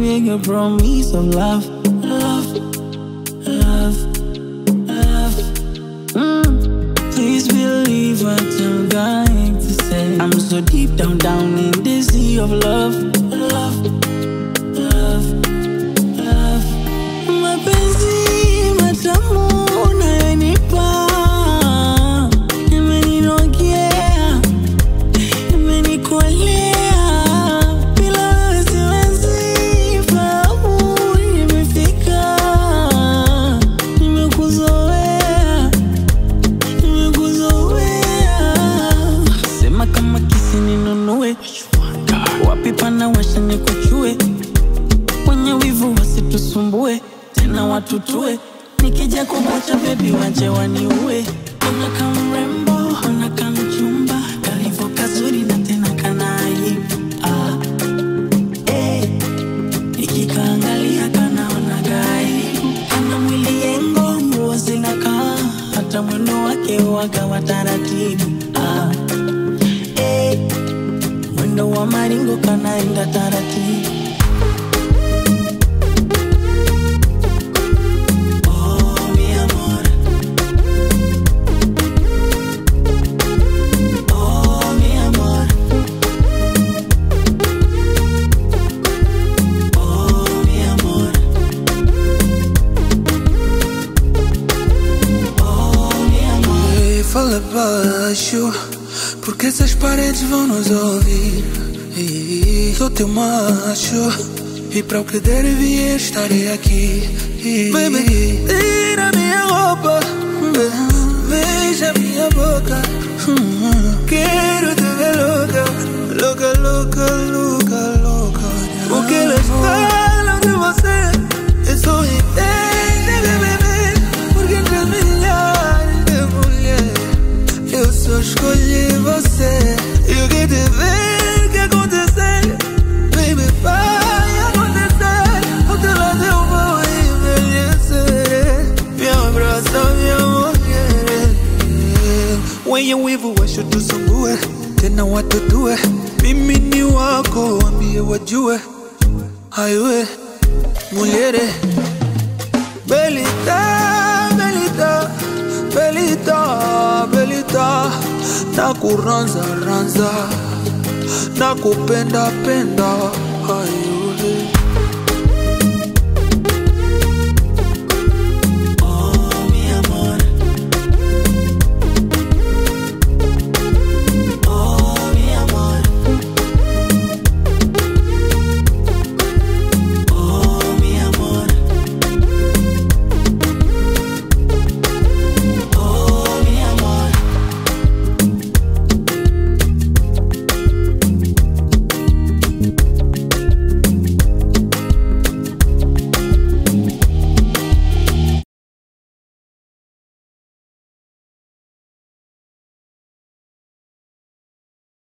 make a promise of love, love, love, love. Please believe what I'm going to say. I'm so deep down, down in the sea of love, love, love, love. Mapenzi matamu unayonipa, imeninogea, imenikolea. Bila wewe siwezi fahamu nimefika. Nimekuzoea, sema kama kisi ninunue, wapi pana washa nikuchue. Wenye wivu wasitusumbue, tena watutue. Nikija kukuacha baby waje waniue. Unakaa mrembo, unakaa mchumba, kalivyo kazuri na tena kana aibu. Nikikaangalia kanaona gaibu. Kana mwili yengo, nguo zinakaa, hata mwendo wake waga wa taratibu. Mwendo wa maringo kanaenda taratibu. Fala baixo, porque essas paredes vão nos ouvir. Sou teu macho, e para o que der e vier estarei aqui. Baby, tira minha roupa, beija minha boca. Quero te ver louca, louca, louca, louca, louca. O que eles falam de você, eu só entendo, bebê, porque entre milhares de mulheres eu só escolhi você. Eu quero te ver, que acontecer, baby, vai acontecer. Ao teu lado eu vou envelhecer. Me abraça, minha mulher. Wenye wivu wasitusumbue, tena watutue. Mimi ni wako, ambie wajue. Aiwe, mulhere, Belita, Belita, Belita, Belita. Nakuranza, ranza, nakupenda, penda. Aiwe.